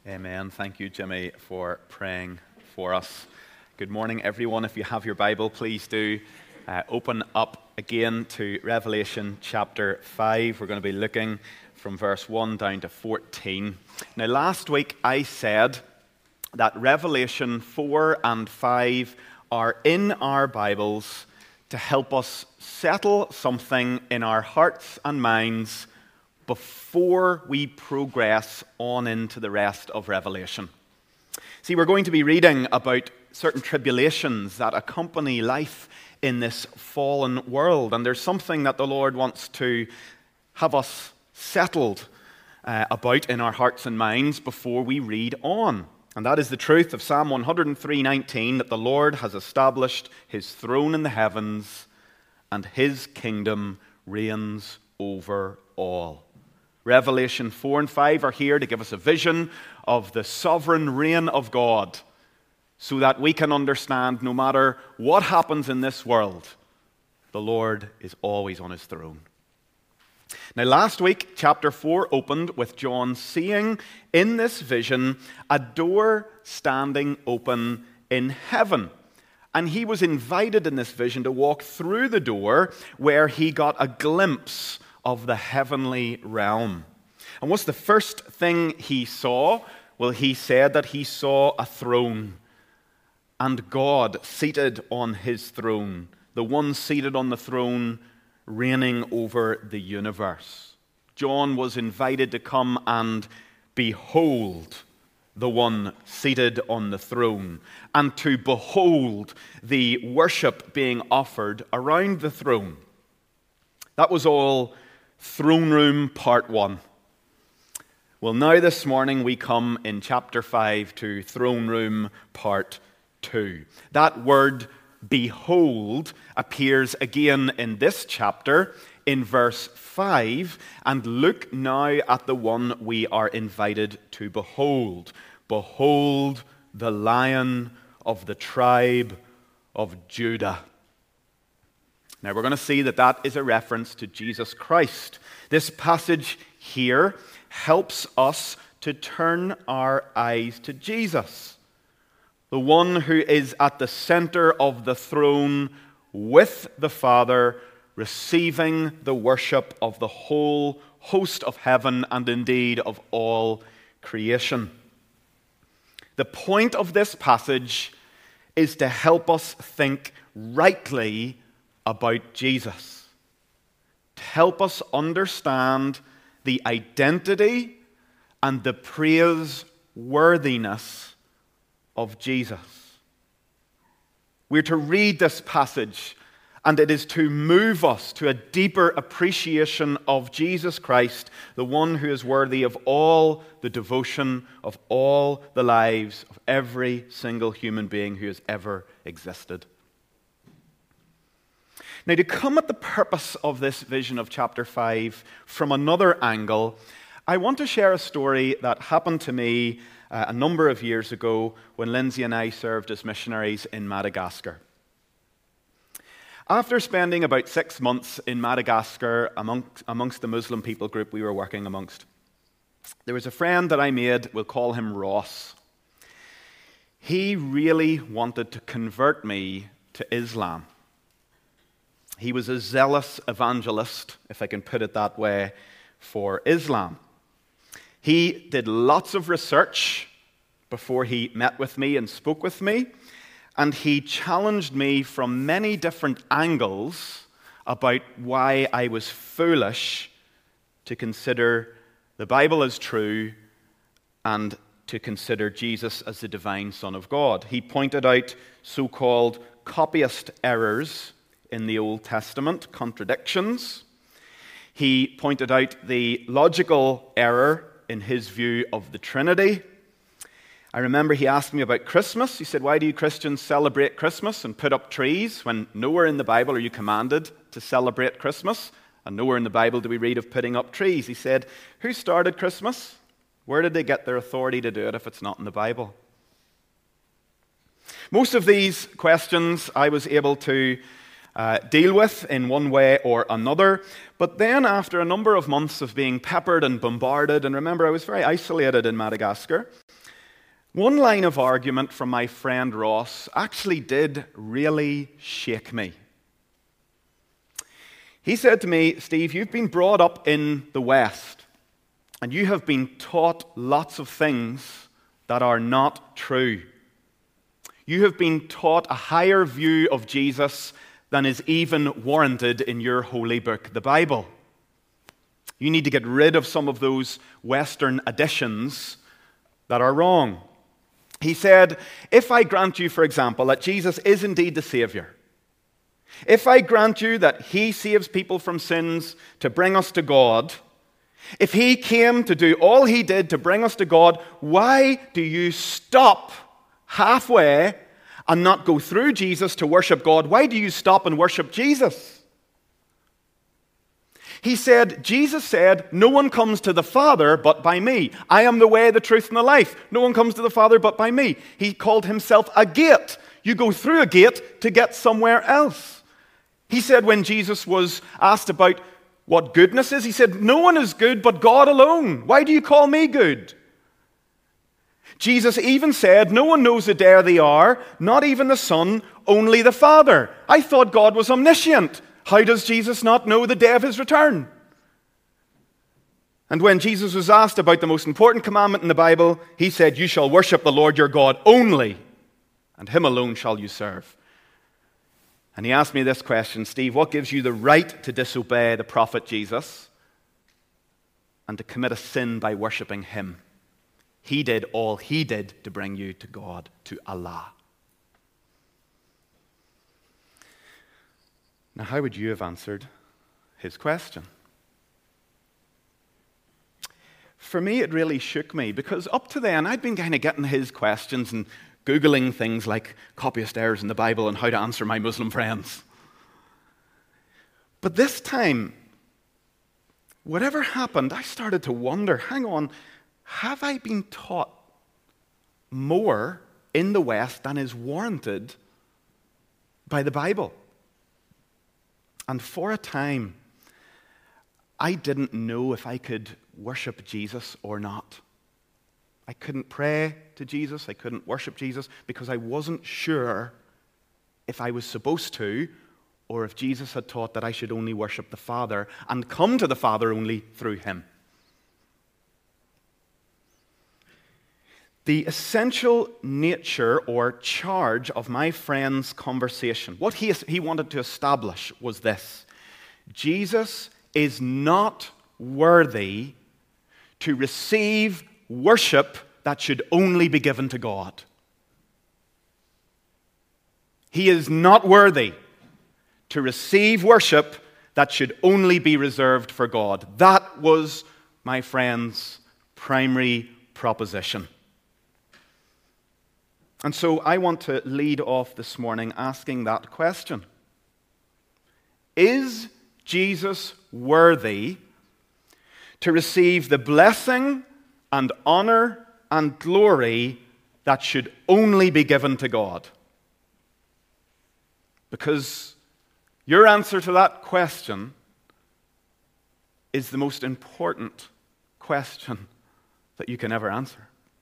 Amen. Thank you, Jimmy, for praying for us. Good morning, everyone. If you have your Bible, please do open up again to Revelation chapter 5. We're going to be looking from verse 1 down to 14. Now, last week I said that Revelation 4 and 5 are in our Bibles to help us settle something in our hearts and minds before we progress on into the rest of Revelation. See, we're going to be reading about certain tribulations that accompany life in this fallen world, and there's something that the Lord wants to have us settled about in our hearts and minds before we read on. And that is the truth of Psalm 103:19, that the Lord has established his throne in the heavens and his kingdom reigns over all. Revelation 4 and 5 are here to give us a vision of the sovereign reign of God so that we can understand no matter what happens in this world, the Lord is always on his throne. Now, last week, chapter 4 opened with John seeing in this vision a door standing open in heaven. And he was invited in this vision to walk through the door where he got a glimpse of the heavenly realm. And what's the first thing he saw? Well, he said that he saw a throne and God seated on his throne, the one seated on the throne reigning over the universe. John was invited to come and behold the one seated on the throne, and to behold the worship being offered around the throne. That was all Throne Room Part 1. Well, now this morning we come in chapter 5 to Throne Room Part 2. That word behold appears again in this chapter in verse 5, and look now at the one we are invited to behold. Behold the Lion of the tribe of Judah. Now we're going to see that that is a reference to Jesus Christ. This passage here helps us to turn our eyes to Jesus, the one who is at the center of the throne with the Father, receiving the worship of the whole host of heaven and indeed of all creation. The point of this passage is to help us think rightly about Jesus, to help us understand the identity and the praiseworthiness of Jesus. We're to read this passage, and it is to move us to a deeper appreciation of Jesus Christ, the one who is worthy of all the devotion of all the lives of every single human being who has ever existed. Now, to come at the purpose of this vision of chapter 5 from another angle, I want to share a story that happened to me a number of years ago when Lindsay and I served as missionaries in Madagascar. After spending about 6 months in Madagascar amongst the Muslim people group we were working amongst, there was a friend that I made, we'll call him Ross. He really wanted to convert me to Islam. He was a zealous evangelist, if I can put it that way, for Islam. He did lots of research before he met with me and spoke with me, and he challenged me from many different angles about why I was foolish to consider the Bible as true and to consider Jesus as the divine Son of God. He pointed out so-called copyist errors in the Old Testament, contradictions. He pointed out the logical error in his view of the Trinity. I remember he asked me about Christmas. He said, why do you Christians celebrate Christmas and put up trees when nowhere in the Bible are you commanded to celebrate Christmas? And nowhere in the Bible do we read of putting up trees. He said, who started Christmas? Where did they get their authority to do it if it's not in the Bible? Most of these questions I was able to deal with in one way or another. But then after a number of months of being peppered and bombarded, and remember I was very isolated in Madagascar, One line of argument from my friend Ross actually did really shake me. He said to me, Steve, you've been brought up in the West, and you have been taught lots of things that are not true. You have been taught a higher view of Jesus than is even warranted in your holy book, the Bible. You need to get rid of some of those Western additions that are wrong. He said, if I grant you, for example, that Jesus is indeed the Savior, if I grant you that He saves people from sins to bring us to God, if He came to do all He did to bring us to God, why do you stop halfway and not go through Jesus to worship God? Why do you stop and worship Jesus? He said, Jesus said, no one comes to the Father but by me. I am the way, the truth, and the life. No one comes to the Father but by me. He called Himself a gate. You go through a gate to get somewhere else. He said when Jesus was asked about what goodness is, He said, no one is good but God alone. Why do you call me good? Jesus even said, no one knows the day or the hour, not even the Son, only the Father. I thought God was omniscient. How does Jesus not know the day of His return? And when Jesus was asked about the most important commandment in the Bible, He said, you shall worship the Lord your God only, and Him alone shall you serve. And he asked me this question, Steve, what gives you the right to disobey the prophet Jesus and to commit a sin by worshiping Him? He did all He did to bring you to God, to Allah. Now, how would you have answered his question? For me, it really shook me, because up to then, I'd been kind of getting his questions and Googling things like copyist errors in the Bible and how to answer my Muslim friends. But this time, whatever happened, I started to wonder, hang on, have I been taught more in the West than is warranted by the Bible? And for a time, I didn't know if I could worship Jesus or not. I couldn't pray to Jesus, I couldn't worship Jesus, because I wasn't sure if I was supposed to, or if Jesus had taught that I should only worship the Father and come to the Father only through Him. The essential nature or charge of my friend's conversation, what he wanted to establish was this: Jesus is not worthy to receive worship that should only be given to God. He is not worthy to receive worship that should only be reserved for God. That was my friend's primary proposition. And so I want to lead off this morning asking that question. Is Jesus worthy to receive the blessing and honor and glory that should only be given to God? Because your answer to that question is the most important question that you can ever answer.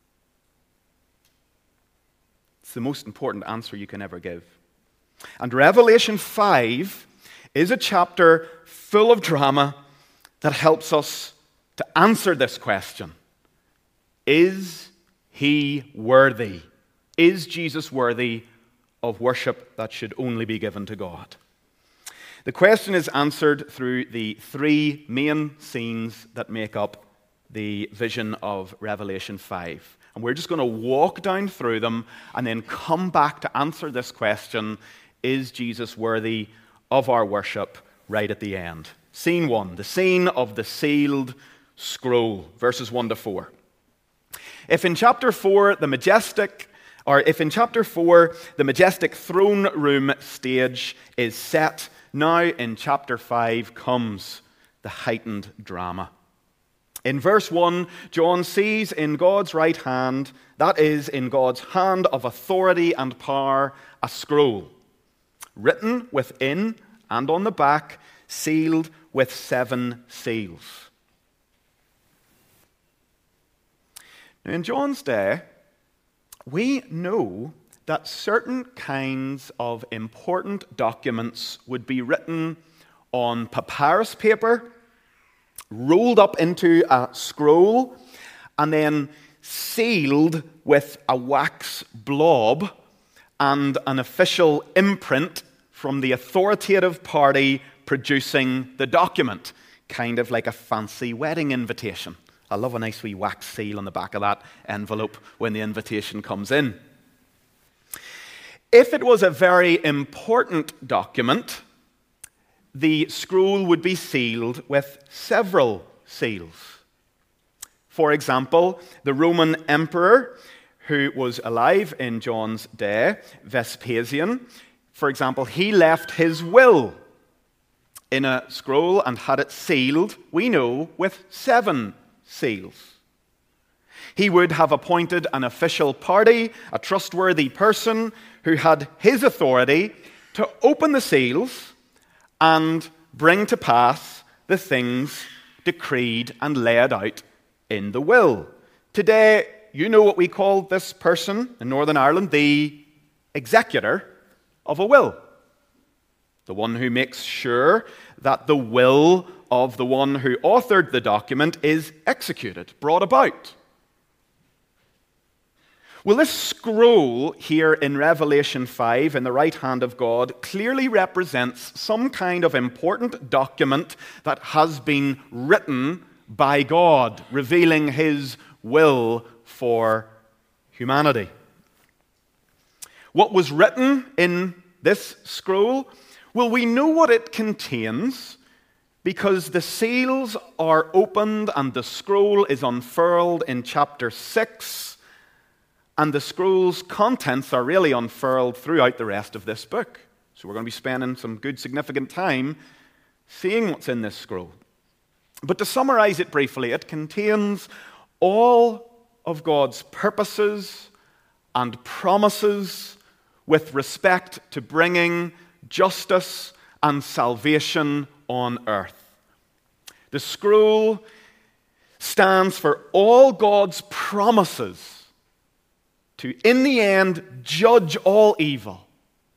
It's the most important answer you can ever give. And Revelation 5 is a chapter full of drama that helps us to answer this question. Is He worthy? Is Jesus worthy of worship that should only be given to God? The question is answered through the three main scenes that make up the vision of Revelation 5. And we're just going to walk down through them and then come back to answer this question: is Jesus worthy of our worship, right at the end? Scene 1, the scene of the sealed scroll, verses 1 to 4. If in chapter 4 the majestic throne room stage is set, now in chapter 5 comes the heightened drama. In verse 1, John sees in God's right hand, that is, in God's hand of authority and power, a scroll, written within and on the back, sealed with 7 seals. Now, in John's day, we know that certain kinds of important documents would be written on papyrus paper, rolled up into a scroll, and then sealed with a wax blob and an official imprint from the authoritative party producing the document, kind of like a fancy wedding invitation. I love a nice wee wax seal on the back of that envelope when the invitation comes in. If it was a very important document, the scroll would be sealed with several seals. For example, the Roman emperor who was alive in John's day, Vespasian, for example, he left his will in a scroll and had it sealed, we know, with 7 seals. He would have appointed an official party, a trustworthy person who had his authority to open the seals and bring to pass the things decreed and laid out in the will. Today, you know what we call this person in Northern Ireland, the executor of a will. The one who makes sure that the will of the one who authored the document is executed, brought about. Well, this scroll here in Revelation 5 in the right hand of God clearly represents some kind of important document that has been written by God, revealing His will for humanity. What was written in this scroll? Well, we know what it contains because the seals are opened and the scroll is unfurled in chapter 6. And the scroll's contents are really unfurled throughout the rest of this book. So we're going to be spending some good, significant time seeing what's in this scroll. But to summarize it briefly, it contains all of God's purposes and promises with respect to bringing justice and salvation on earth. The scroll stands for all God's promises to, in the end, judge all evil,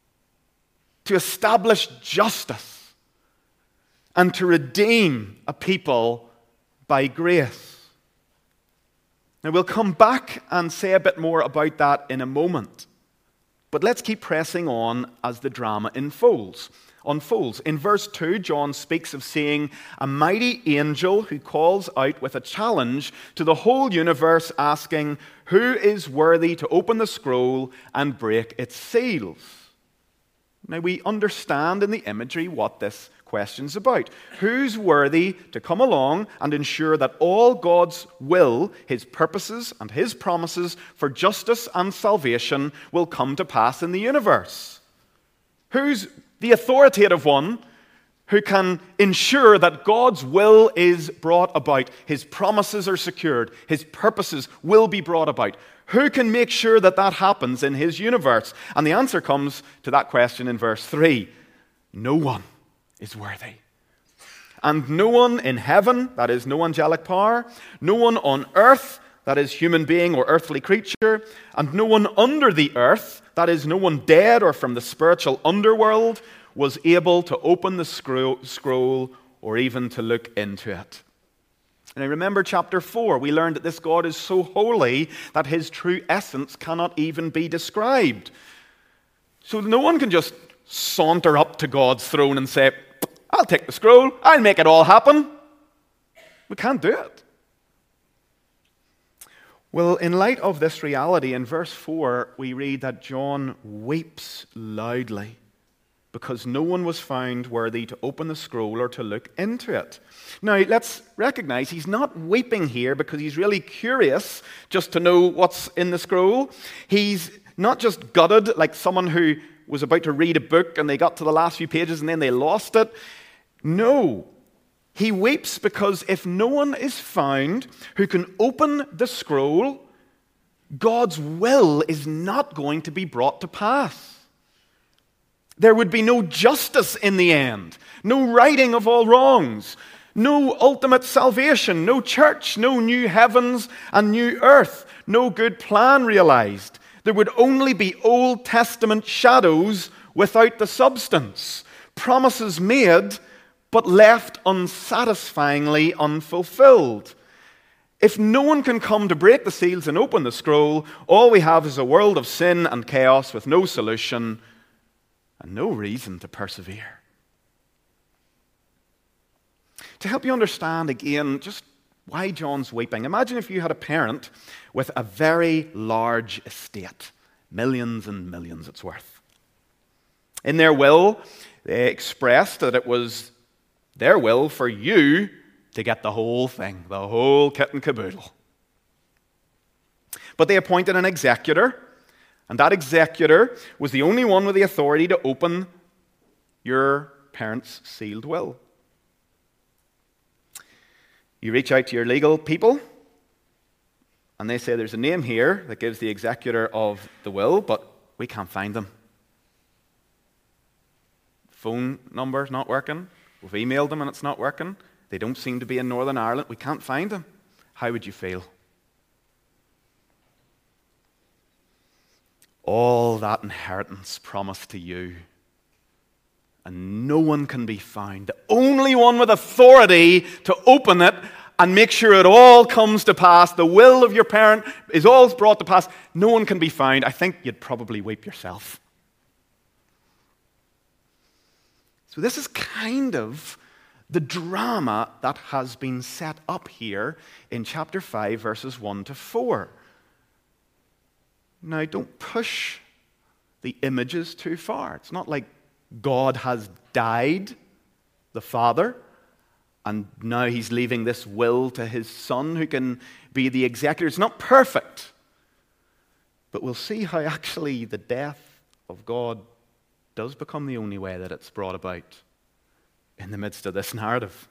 to establish justice, and to redeem a people by grace. Now, we'll come back and say a bit more about that in a moment. But let's keep pressing on as the drama unfolds. In verse 2, John speaks of seeing a mighty angel who calls out with a challenge to the whole universe, asking, "Who is worthy to open the scroll and break its seals?" Now, we understand in the imagery what this question's about. Who's worthy to come along and ensure that all God's will, His purposes and His promises for justice and salvation will come to pass in the universe? Who's the authoritative one who can ensure that God's will is brought about, His promises are secured, His purposes will be brought about? Who can make sure that that happens in His universe? And the answer comes to that question in verse 3. No one is worthy. And no one in heaven, that is no angelic power, no one on earth, that is human being or earthly creature, and no one under the earth, that is no one dead or from the spiritual underworld, was able to open the scroll or even to look into it. And I remember chapter 4, we learned that this God is so holy that His true essence cannot even be described. So no one can just saunter up to God's throne and say, "I'll take the scroll, I'll make it all happen." We can't do it. Well, in light of this reality, in verse 4, we read that John weeps loudly because no one was found worthy to open the scroll or to look into it. Now, let's recognize he's not weeping here because he's really curious just to know what's in the scroll. He's not just gutted like someone who was about to read a book and they got to the last few pages and then they lost it. No. He weeps because if no one is found who can open the scroll, God's will is not going to be brought to pass. There would be no justice in the end, no righting of all wrongs, no ultimate salvation, no church, no new heavens and new earth, no good plan realized. There would only be Old Testament shadows without the substance. Promises made, but left unsatisfyingly unfulfilled. If no one can come to break the seals and open the scroll, all we have is a world of sin and chaos with no solution and no reason to persevere. To help you understand again just why John's weeping, imagine if you had a parent with a very large estate, millions and millions it's worth. In their will, they expressed that it was their will for you to get the whole thing, the whole kit and caboodle. But they appointed an executor, and that executor was the only one with the authority to open your parents' sealed will. You reach out to your legal people, and they say there's a name here that gives the executor of the will, but we can't find them. Phone number's not working. We've emailed them and it's not working. They don't seem to be in Northern Ireland. We can't find them. How would you feel? All that inheritance promised to you, and no one can be found. The only one with authority to open it and make sure it all comes to pass, the will of your parent is all brought to pass, no one can be found. I think you'd probably weep yourself. So this is kind of the drama that has been set up here in chapter 5, verses 1 to 4. Now, don't push the images too far. It's not like God has died, the Father, and now he's leaving this will to his Son who can be the executor. It's not perfect. But we'll see how actually the death of God does become the only way that it's brought about in the midst of this narrative.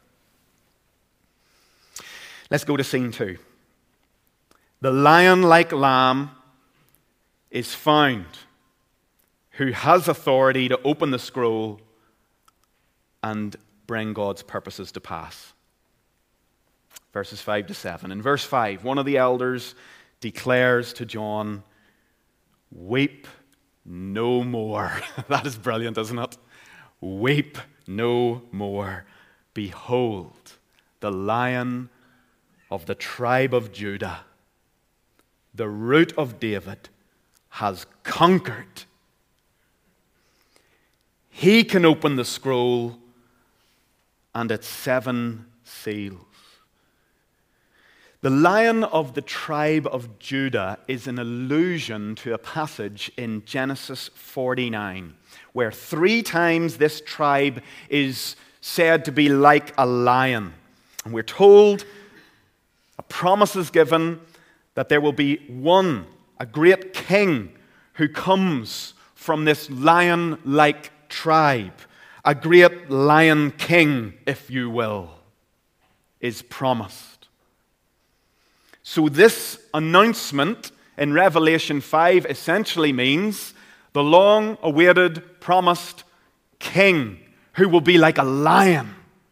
Let's go to scene 2. The lion-like lamb is found, who has authority to open the scroll and bring God's purposes to pass. Verses 5 to 7. In verse 5, one of the elders declares to John, "Weep no more." That is brilliant, isn't it? Weep no more. Behold, the Lion of the tribe of Judah, the Root of David, has conquered. He can open the scroll and its 7 seals. The Lion of the tribe of Judah is an allusion to a passage in Genesis 49, where 3 times this tribe is said to be like a lion. And we're told, a promise is given that there will be one, a great king, who comes from this lion-like tribe. A great lion king, if you will, is promised. So this announcement in Revelation 5 essentially means the long-awaited, promised king who will be like a lion.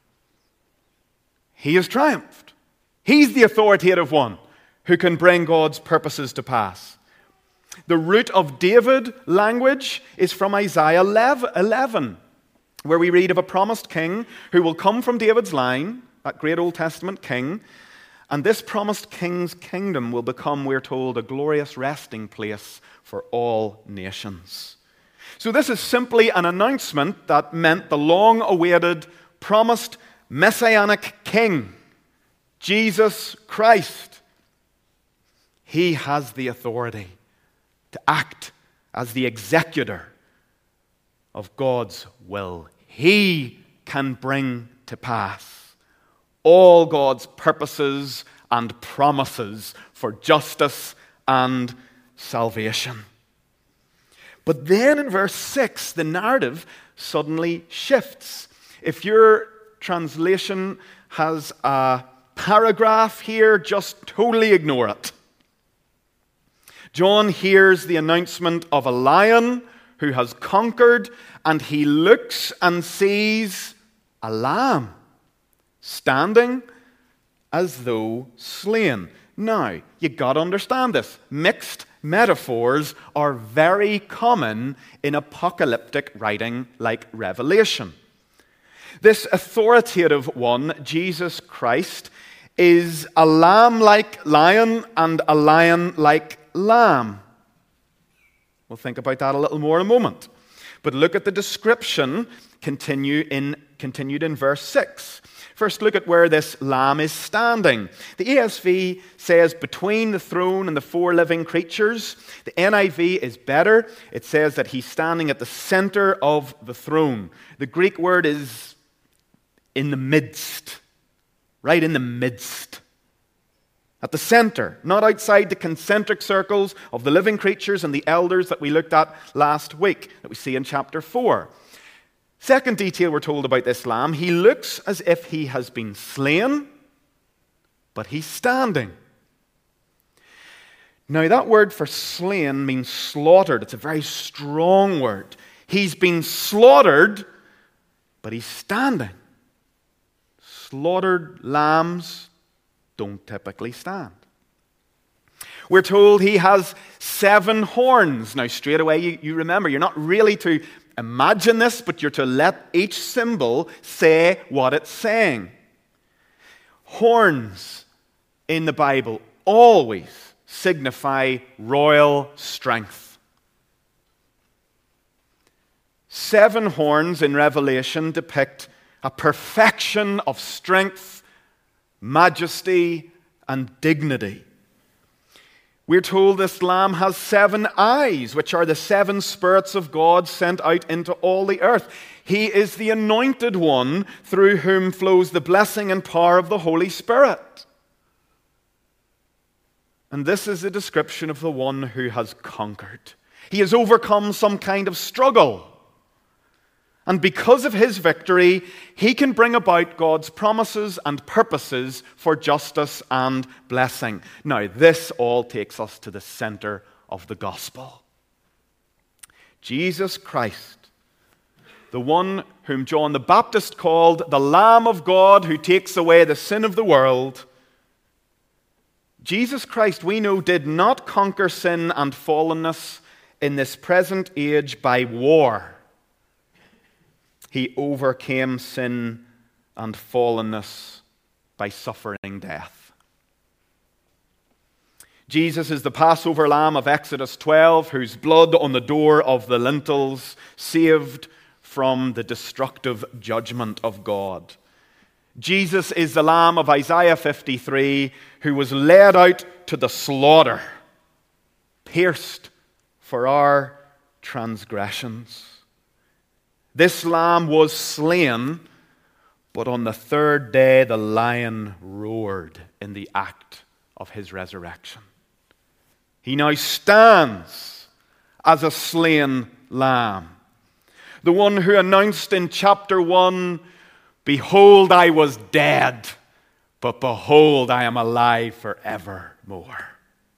He has triumphed. He's the authoritative one who can bring God's purposes to pass. The Root of David language is from Isaiah 11, where we read of a promised king who will come from David's line, that great Old Testament king, and this promised king's kingdom will become, we're told, a glorious resting place for all nations. So this is simply an announcement that meant the long-awaited, promised messianic king, Jesus Christ. He has the authority to act as the executor of God's will. He can bring to pass all God's purposes and promises for justice and salvation. But then in verse 6, the narrative suddenly shifts. If your translation has a paragraph here, just totally ignore it. John hears the announcement of a lion who has conquered, and he looks and sees a lamb standing as though slain. Now, you got to understand this. Mixed metaphors are very common in apocalyptic writing like Revelation. This authoritative one, Jesus Christ, is a lamb-like lion and a lion-like lamb. We'll think about that a little more in a moment. But look at the description continued in verse 6. First, look at where this lamb is standing. The ESV says between the throne and the four living creatures. The NIV is better. It says that he's standing at the center of the throne. The Greek word is in the midst, right in the midst. At the center, not outside the concentric circles of the living creatures and the elders that we looked at last week, that we see in chapter 4. Second detail we're told about this lamb, he looks as if he has been slain, but he's standing. Now that word for slain means slaughtered. It's a very strong word. He's been slaughtered, but he's standing. Slaughtered lambs don't typically stand. We're told he has 7 horns. Now straight away you remember, you're not really to imagine this, but you're to let each symbol say what it's saying. Horns in the Bible always signify royal strength. 7 horns in Revelation depict a perfection of strength, majesty, and dignity. We're told this lamb has 7 eyes, which are the 7 spirits of God sent out into all the earth. He is the anointed one through whom flows the blessing and power of the Holy Spirit. And this is a description of the one who has conquered. He has overcome some kind of struggle. And because of his victory, he can bring about God's promises and purposes for justice and blessing. Now, this all takes us to the center of the gospel. Jesus Christ, the one whom John the Baptist called the Lamb of God who takes away the sin of the world. Jesus Christ, we know, did not conquer sin and fallenness in this present age by war. He overcame sin and fallenness by suffering death. Jesus is the Passover lamb of Exodus 12, whose blood on the door of the lintels saved from the destructive judgment of God. Jesus is the lamb of Isaiah 53, who was led out to the slaughter, pierced for our transgressions. This lamb was slain, but on the 3rd day the lion roared in the act of his resurrection. He now stands as a slain lamb. The one who announced in chapter 1, "Behold, I was dead, but behold, I am alive forevermore."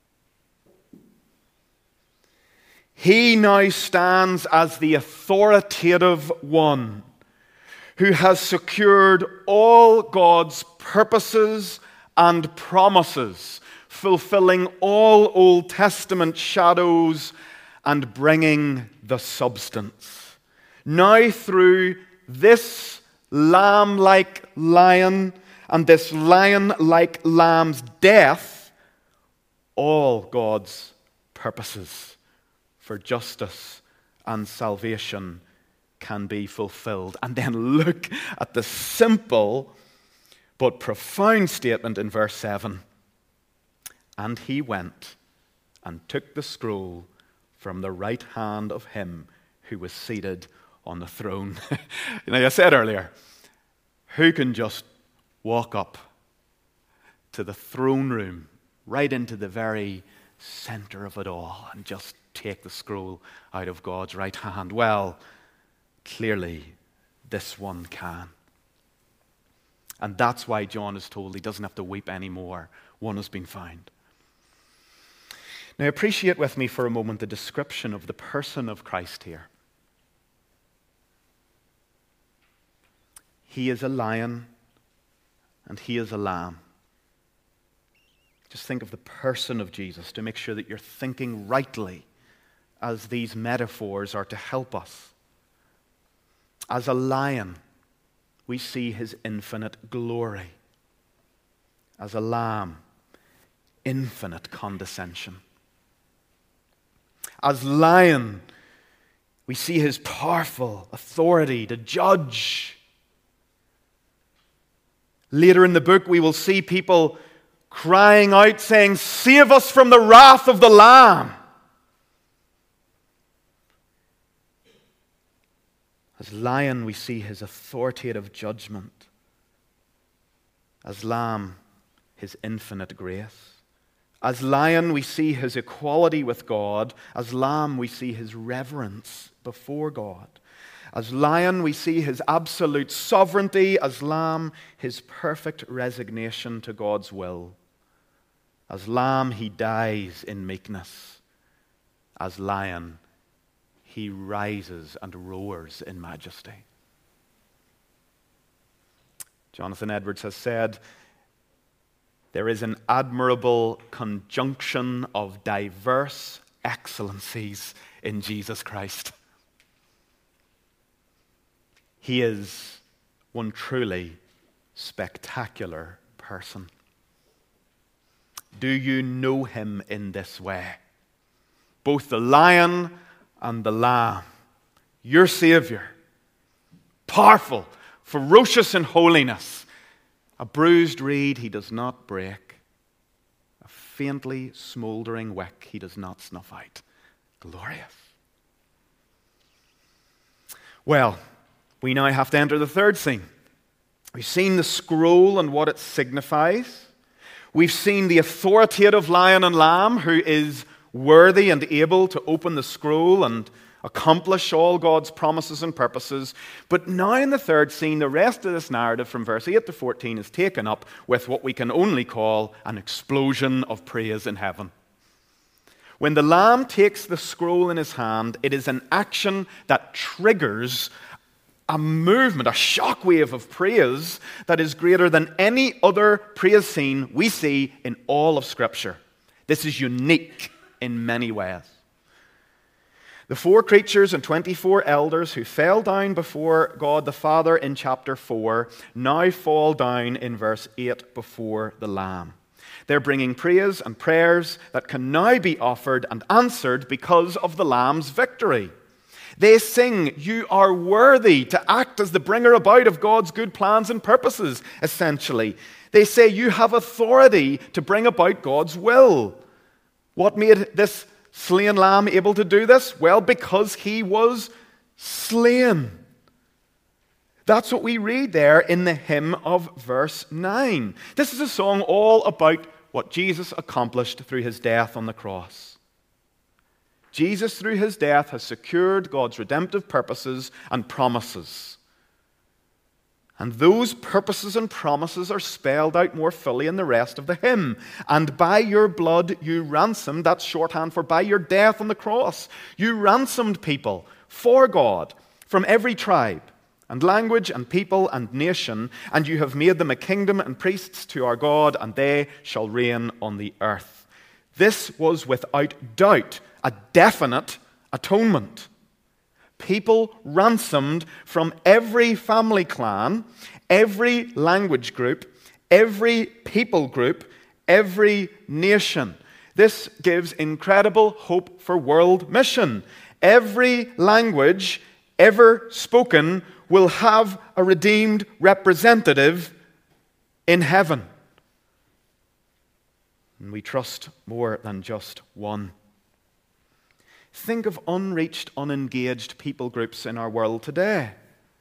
He now stands as the authoritative one who has secured all God's purposes and promises, fulfilling all Old Testament shadows and bringing the substance. Now through this lamb-like lion and this lion-like lamb's death, all God's purposes for justice and salvation can be fulfilled. And then look at the simple but profound statement in verse 7. And he went and took the scroll from the right hand of him who was seated on the throne. Now, I said earlier, who can just walk up to the throne room, right into the very center of it all, and just take the scroll out of God's right hand? Well, clearly this one can. And that's why John is told he doesn't have to weep anymore. One has been found. Now appreciate with me for a moment the description of the person of Christ here. He is a lion and he is a lamb. Just think of the person of Jesus to make sure that you're thinking rightly as these metaphors are to help us. As a lion, we see his infinite glory. As a lamb, infinite condescension. As lion, we see his powerful authority to judge. Later in the book, we will see people crying out, saying, "Save us from the wrath of the Lamb." As lion, we see his authoritative judgment. As lamb, his infinite grace. As lion, we see his equality with God. As lamb, we see his reverence before God. As lion, we see his absolute sovereignty. As lamb, his perfect resignation to God's will. As lamb, he dies in meekness. As lion, he rises and roars in majesty. Jonathan Edwards has said, "There is an admirable conjunction of diverse excellencies in Jesus Christ." He is one truly spectacular person. Do you know him in this way? Both the lion and the lamb, your Savior, powerful, ferocious in holiness. A bruised reed he does not break. A faintly smoldering wick he does not snuff out. Glorious. Well, we now have to enter the third scene. We've seen the scroll and what it signifies. We've seen the authoritative lion and lamb who is worthy and able to open the scroll and accomplish all God's promises and purposes. But now in the third scene, the rest of this narrative from verse 8 to 14 is taken up with what we can only call an explosion of praise in heaven. When the Lamb takes the scroll in his hand, it is an action that triggers a movement, a shockwave of praise that is greater than any other praise scene we see in all of Scripture. This is unique in many ways. The 4 creatures and 24 elders who fell down before God the Father in chapter 4 now fall down in verse 8 before the Lamb. They're bringing praise and prayers that can now be offered and answered because of the Lamb's victory. They sing, "You are worthy to act as the bringer about of God's good plans and purposes," essentially. They say, "You have authority to bring about God's will." What made this slain lamb able to do this? Well, because he was slain. That's what we read there in the hymn of verse 9. This is a song all about what Jesus accomplished through his death on the cross. Jesus, through his death, has secured God's redemptive purposes and promises. And those purposes and promises are spelled out more fully in the rest of the hymn. "And by your blood you ransomed," that's shorthand for by your death on the cross, "you ransomed people for God from every tribe and language and people and nation, and you have made them a kingdom and priests to our God, and they shall reign on the earth." This was without doubt a definite atonement. People ransomed from every family clan, every language group, every people group, every nation. This gives incredible hope for world mission. Every language ever spoken will have a redeemed representative in heaven. And we trust more than just one. Think of unreached, unengaged people groups in our world today.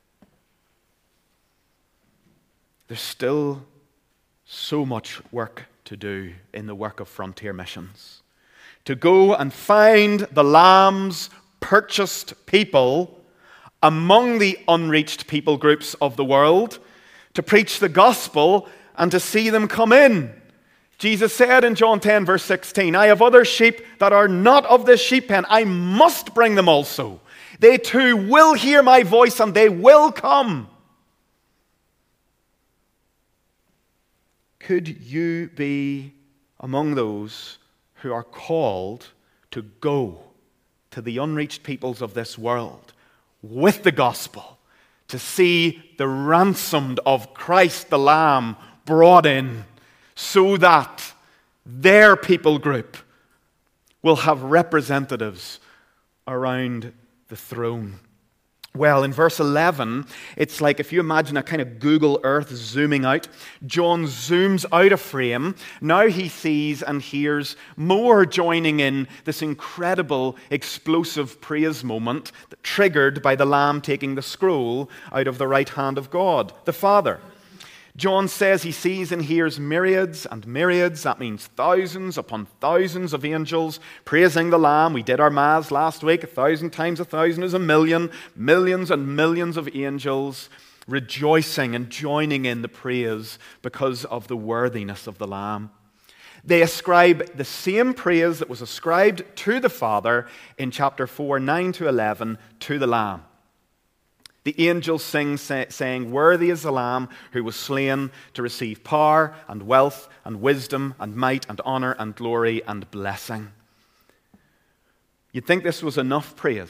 There's still so much work to do in the work of frontier missions. To go and find the Lamb's purchased people among the unreached people groups of the world, to preach the gospel and to see them come in. Jesus said in John 10, verse 16, "I have other sheep that are not of this sheep pen. I must bring them also. They too will hear my voice and they will come." Could you be among those who are called to go to the unreached peoples of this world with the gospel, to see the ransomed of Christ the Lamb brought in, so that their people group will have representatives around the throne. Well, in verse 11, it's like if you imagine a kind of Google Earth zooming out. John zooms out of frame. Now he sees and hears more joining in this incredible, explosive praise moment triggered by the Lamb taking the scroll out of the right hand of God, the Father. John says he sees and hears myriads and myriads, that means thousands upon thousands of angels praising the Lamb. We did our maths last week, 1,000 times 1,000 is a million, millions and millions of angels rejoicing and joining in the praise because of the worthiness of the Lamb. They ascribe the same praise that was ascribed to the Father in chapter 4, 9 to 11 to the Lamb. The angels sing, saying, "Worthy is the Lamb who was slain to receive power and wealth and wisdom and might and honor and glory and blessing." You'd think this was enough praise.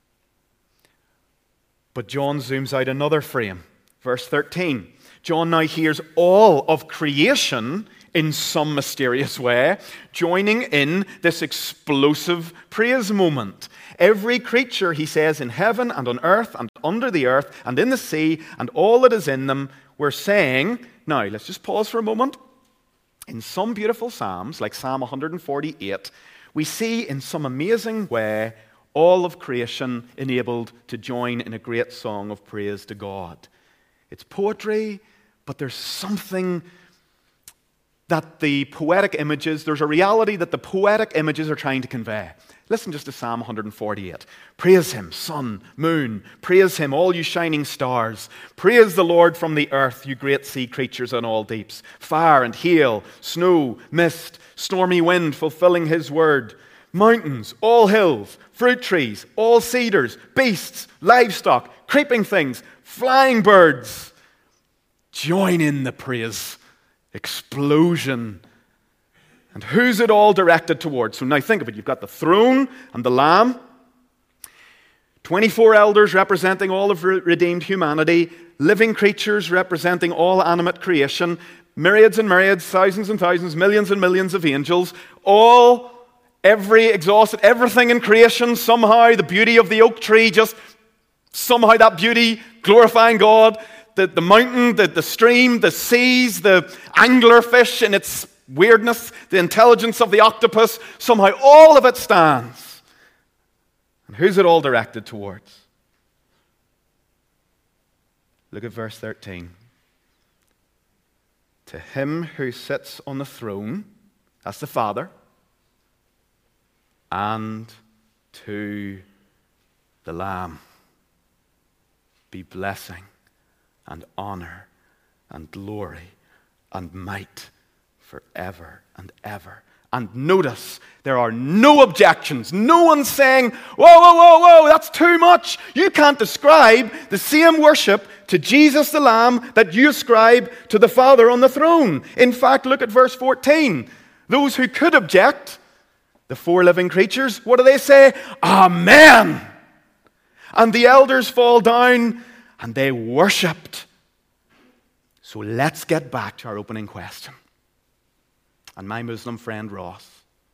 But John zooms out another frame. Verse 13. John now hears all of creation in some mysterious way, joining in this explosive praise moment. Every creature, he says, in heaven and on earth and under the earth and in the sea and all that is in them, we're saying, now let's just pause for a moment. In some beautiful psalms, like Psalm 148, we see in some amazing way all of creation enabled to join in a great song of praise to God. It's poetry, but there's something that the poetic images, there's a reality that the poetic images are trying to convey. Listen just to Psalm 148. Praise him, sun, moon. Praise him, all you shining stars. Praise the Lord from the earth, you great sea creatures on all deeps. Fire and hail, snow, mist, stormy wind fulfilling his word. Mountains, all hills, fruit trees, all cedars, beasts, livestock, creeping things, flying birds. Join in the praise. Explosion. And who's it all directed towards? So now think of it. You've got the throne and the Lamb. 24 elders representing all of redeemed humanity. Living creatures representing all animate creation. Myriads and myriads, thousands and thousands, millions and millions of angels. Everything in creation, somehow the beauty of the oak tree, just somehow that beauty glorifying God. The mountain, the stream, the seas, the anglerfish in its weirdness, the intelligence of the octopus, somehow all of it stands. And who's it all directed towards? Look at verse 13. To him who sits on the throne, that's the Father, and to the Lamb be blessing and honor and glory and might forever and ever. And notice, there are no objections. No one's saying, whoa, that's too much. You can't ascribe the same worship to Jesus the Lamb that you ascribe to the Father on the throne. In fact, look at verse 14. Those who could object, the four living creatures, what do they say? Amen. And the elders fall down and they worshipped. So let's get back to our opening question. And my Muslim friend Ross.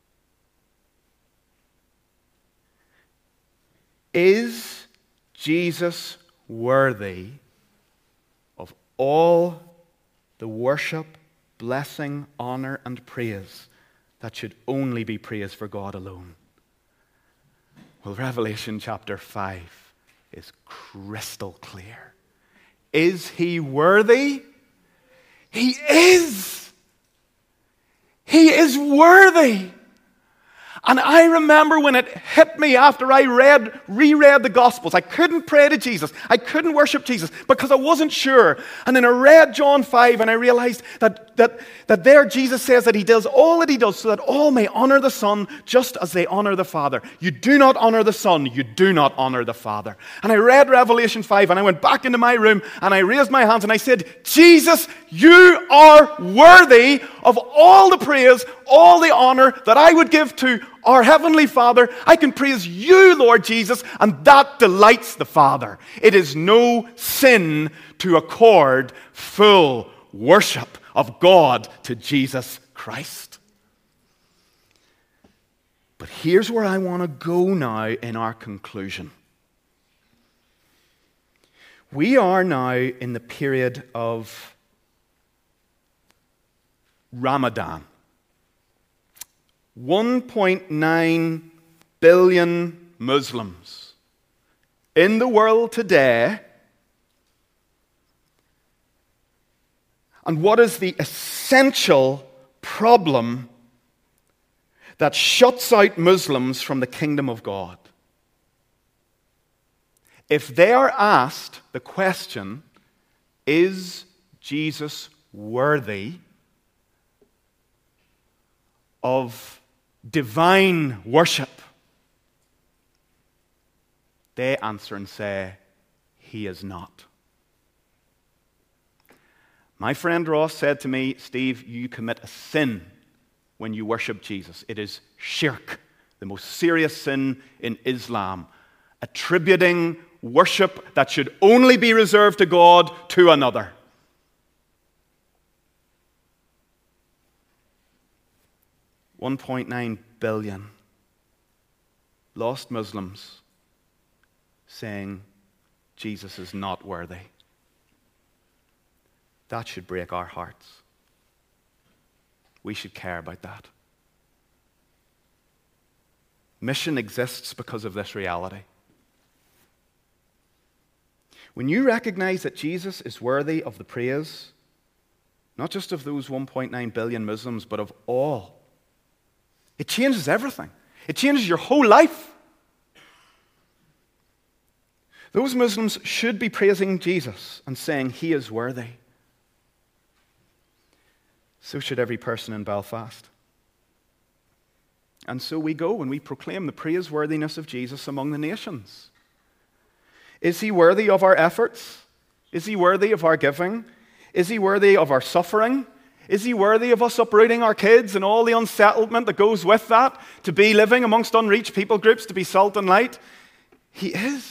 Is Jesus worthy of all the worship, blessing, honor, and praise that should only be praise for God alone? Well, Revelation chapter 5 is crystal clear. Is he worthy? He is. He is worthy. And I remember when it hit me after I reread the Gospels. I couldn't pray to Jesus. I couldn't worship Jesus because I wasn't sure. And then I read John 5 and I realized that that there Jesus says that he does all that he does so that all may honor the Son just as they honor the Father. You do not honor the Son, you do not honor the Father. And I read Revelation 5 and I went back into my room and I raised my hands and I said, Jesus, you are worthy of all the praise, all the honor that I would give to our Heavenly Father. I can praise you, Lord Jesus, and that delights the Father. It is no sin to accord full worship of God to Jesus Christ. But here's where I want to go now in our conclusion. We are now in the period of Ramadan. 1.9 billion Muslims in the world today. And what is the essential problem that shuts out Muslims from the kingdom of God? If they are asked the question, is Jesus worthy of divine worship? They answer and say, he is not. My friend Ross said to me, Steve, you commit a sin when you worship Jesus. It is shirk, the most serious sin in Islam, attributing worship that should only be reserved to God to another. $1.9 billion lost Muslims saying Jesus is not worthy. That should break our hearts. We should care about that. Mission exists because of this reality. When you recognize that Jesus is worthy of the praise, not just of those 1.9 billion Muslims, but of all, it changes everything. It changes your whole life. Those Muslims should be praising Jesus and saying he is worthy. So should every person in Belfast. And so we go and we proclaim the praiseworthiness of Jesus among the nations. Is he worthy of our efforts? Is he worthy of our giving? Is he worthy of our suffering? Is he worthy of us uprooting our kids and all the unsettlement that goes with that? To be living amongst unreached people groups, to be salt and light? He is.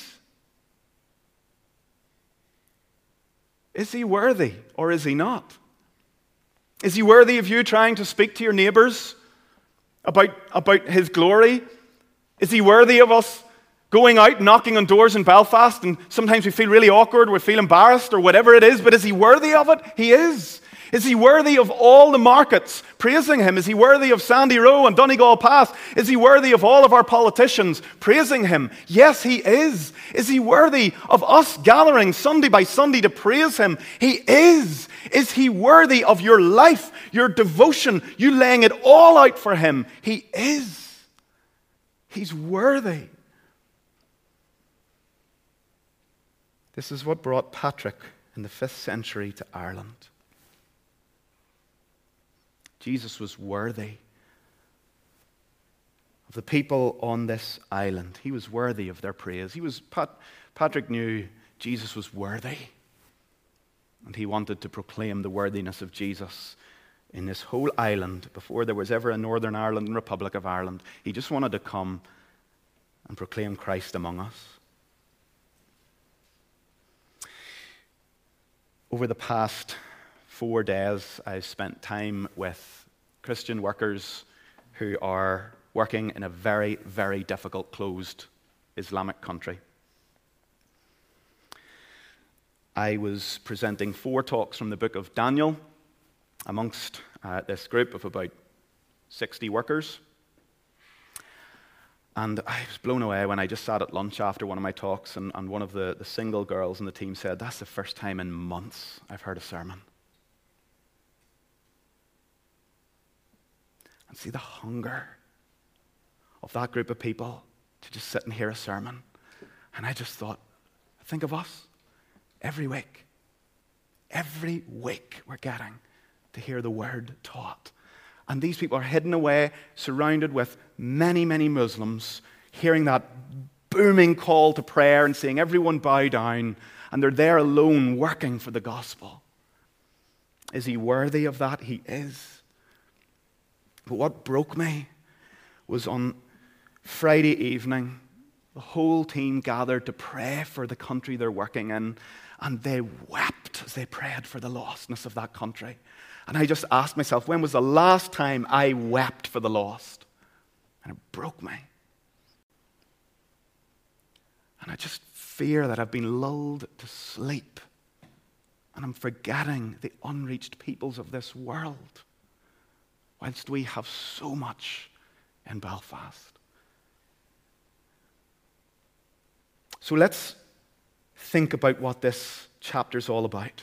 Is he worthy or is he not? Is he worthy of you trying to speak to your neighbors about his glory? Is he worthy of us going out knocking on doors in Belfast, and sometimes we feel really awkward, we feel embarrassed or whatever it is, but is he worthy of it? He is. Is he worthy of all the markets praising him? Is he worthy of Sandy Row and Donegal Pass? Is he worthy of all of our politicians praising him? Yes, he is. Is he worthy of us gathering Sunday by Sunday to praise him? He is. Is he worthy of your life, your devotion, you laying it all out for him? He is. He's worthy. This is what brought Patrick in the 5th century to Ireland. Jesus was worthy of the people on this island. He was worthy of their praise. Patrick knew Jesus was worthy. And he wanted to proclaim the worthiness of Jesus in this whole island before there was ever a Northern Ireland and Republic of Ireland. He just wanted to come and proclaim Christ among us. Over the past 4 days, I've spent time with Christian workers who are working in a very, very difficult, closed Islamic country. I was presenting 4 talks from the book of Daniel amongst this group of about 60 workers. And I was blown away when I just sat at lunch after one of my talks, and one of the single girls in the team said, "That's the first time in months I've heard a sermon." And see the hunger of that group of people to just sit and hear a sermon. And I just thought, think of us. Every week we're getting to hear the word taught. And these people are hidden away, surrounded with many, many Muslims, hearing that booming call to prayer and seeing everyone bow down, and they're there alone working for the gospel. Is he worthy of that? He is. But what broke me was on Friday evening, the whole team gathered to pray for the country they're working in, and they wept as they prayed for the lostness of that country. And I just asked myself, when was the last time I wept for the lost? And it broke me. And I just fear that I've been lulled to sleep, and I'm forgetting the unreached peoples of this world, whilst we have so much in Belfast. So let's think about what this chapter's all about.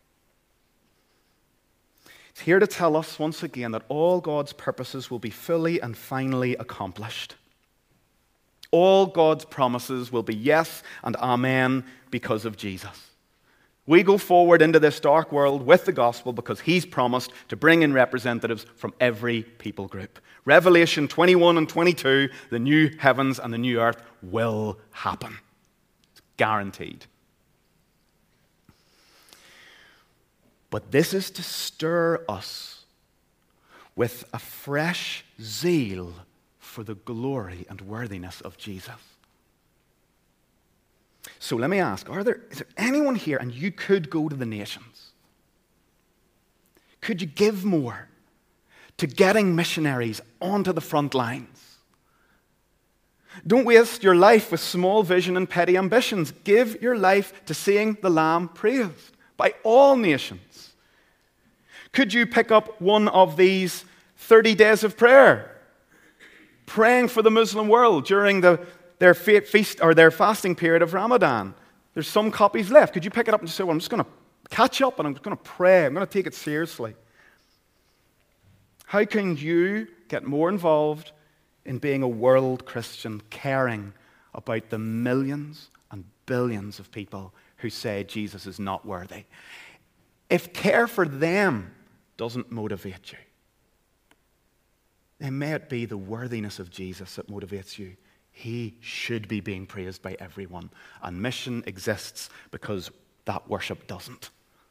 It's here to tell us once again that all God's purposes will be fully and finally accomplished. All God's promises will be yes and amen because of Jesus. We go forward into this dark world with the gospel because he's promised to bring in representatives from every people group. Revelation 21 and 22, the new heavens and the new earth will happen. It's guaranteed. But this is to stir us with a fresh zeal for the glory and worthiness of Jesus. So let me ask, is there anyone here, and you could go to the nations? Could you give more to getting missionaries onto the front lines? Don't waste your life with small vision and petty ambitions. Give your life to seeing the Lamb praised by all nations. Could you pick up one of these 30 days of prayer, praying for the Muslim world during their feast or their fasting period of Ramadan? There's some copies left. Could you pick it up and just say, well, I'm just going to catch up and I'm going to pray. I'm going to take it seriously. How can you get more involved in being a world Christian, caring about the millions and billions of people who say Jesus is not worthy? If care for them doesn't motivate you, then may it be the worthiness of Jesus that motivates you. He should be being praised by everyone. And mission exists because that worship doesn't.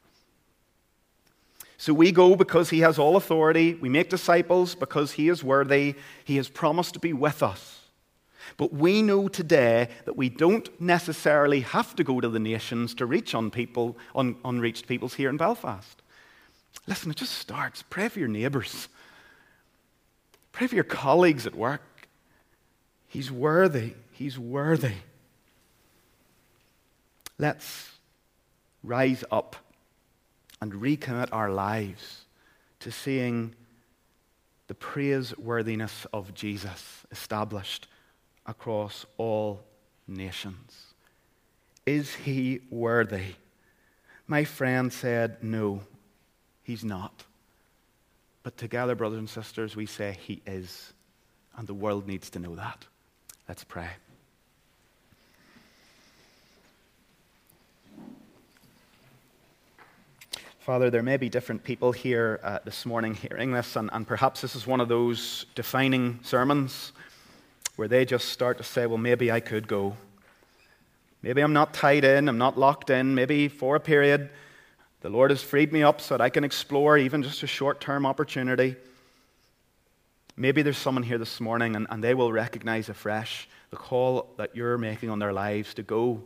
So we go because he has all authority. We make disciples because he is worthy. He has promised to be with us. But we know today that we don't necessarily have to go to the nations to reach unreached peoples here in Belfast. Listen, it just starts. Pray for your neighbours. Pray for your colleagues at work. He's worthy. He's worthy. Let's rise up and recommit our lives to seeing the praiseworthiness of Jesus established across all nations. Is he worthy? My friend said, no, he's not. But together, brothers and sisters, we say he is. And the world needs to know that. Let's pray. Father, there may be different people here this morning hearing this, and perhaps this is one of those defining sermons where they just start to say, well, maybe I could go. Maybe I'm not tied in, I'm not locked in. Maybe for a period, the Lord has freed me up so that I can explore even just a short-term opportunity. Maybe there's someone here this morning and they will recognize afresh the call that you're making on their lives to go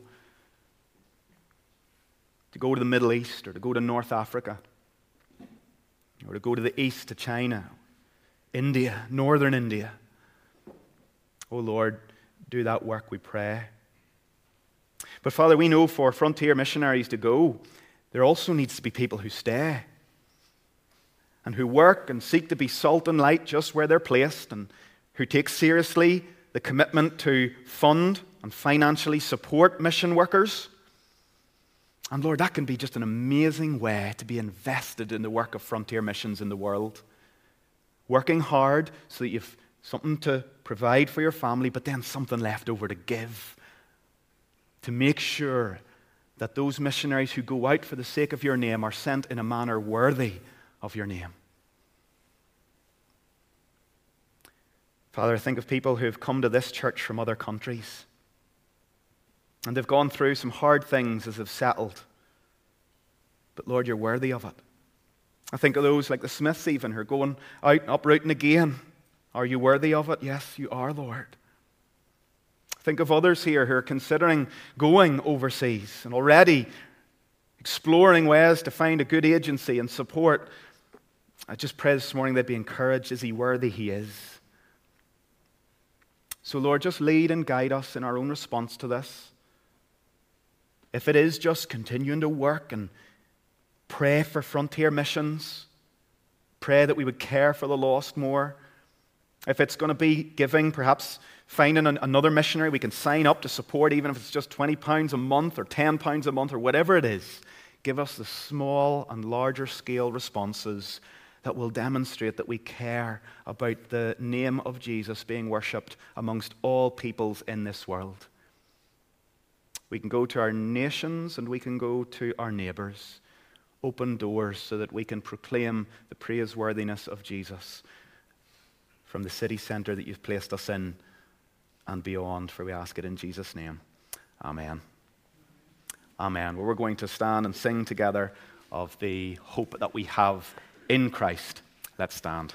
to the Middle East or to go to North Africa or to go to the East, to China, India, Northern India. Oh Lord, do that work, we pray. But Father, we know for frontier missionaries to go, there also needs to be people who stay and who work and seek to be salt and light just where they're placed, and who take seriously the commitment to fund and financially support mission workers. And Lord, that can be just an amazing way to be invested in the work of frontier missions in the world. Working hard so that you've something to provide for your family, but then something left over to give. To make sure that those missionaries who go out for the sake of your name are sent in a manner worthy of your name. Father, I think of people who have come to this church from other countries, and they've gone through some hard things as they've settled. But Lord, you're worthy of it. I think of those like the Smiths even who are going out and uprooting again. Are you worthy of it? Yes, you are, Lord. Think of others here who are considering going overseas and already exploring ways to find a good agency and support. I just pray this morning they'd be encouraged. Is he worthy? He is. So Lord, just lead and guide us in our own response to this. If it is just continuing to work and pray for frontier missions, pray that we would care for the lost more. If it's going to be giving, perhaps finding another missionary we can sign up to support, even if it's just £20 a month or £10 a month or whatever it is. Give us the small and larger scale responses that will demonstrate that we care about the name of Jesus being worshipped amongst all peoples in this world. We can go to our nations and we can go to our neighbors. Open doors so that we can proclaim the praiseworthiness of Jesus from the city centre that you've placed us in and beyond, for we ask it in Jesus' name. Amen. Amen. Well, we're going to stand and sing together of the hope that we have in Christ. Let's stand.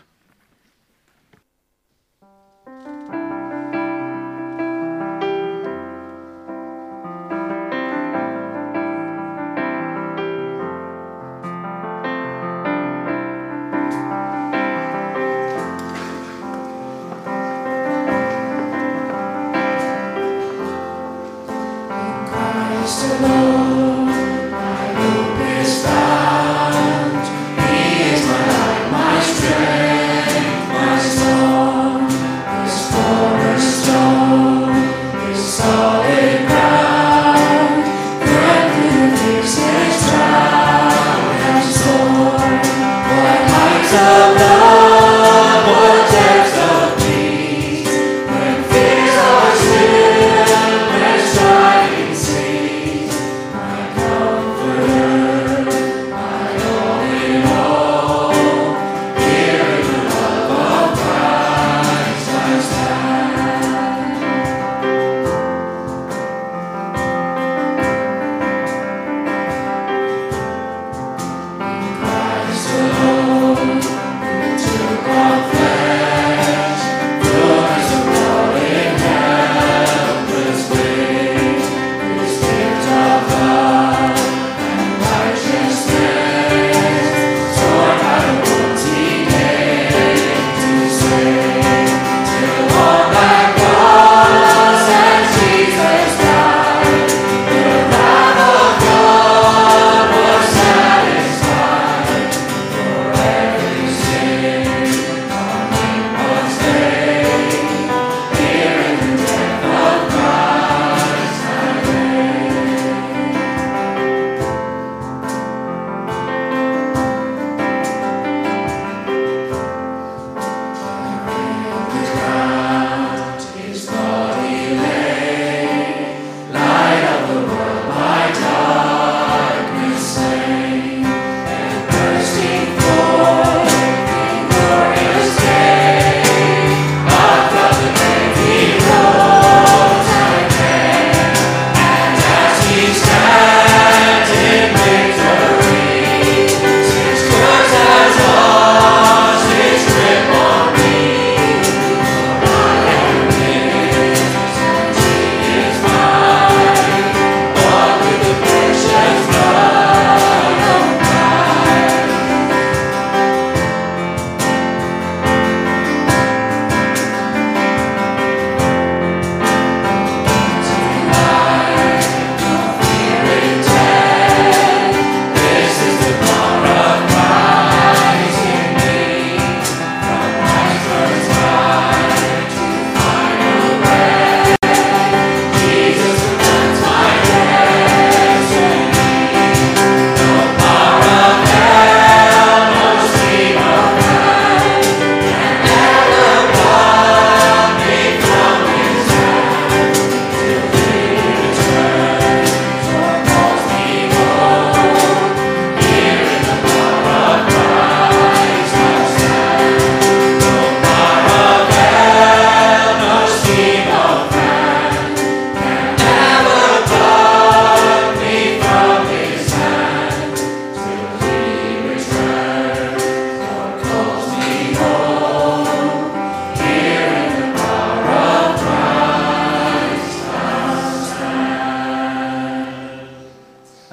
He is my light, my strength.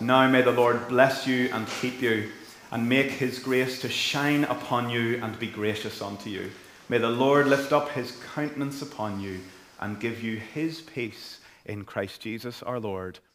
now may the Lord bless you and keep you, and make his grace to shine upon you and be gracious unto you. May the Lord lift up his countenance upon you and give you his peace in Christ Jesus our Lord.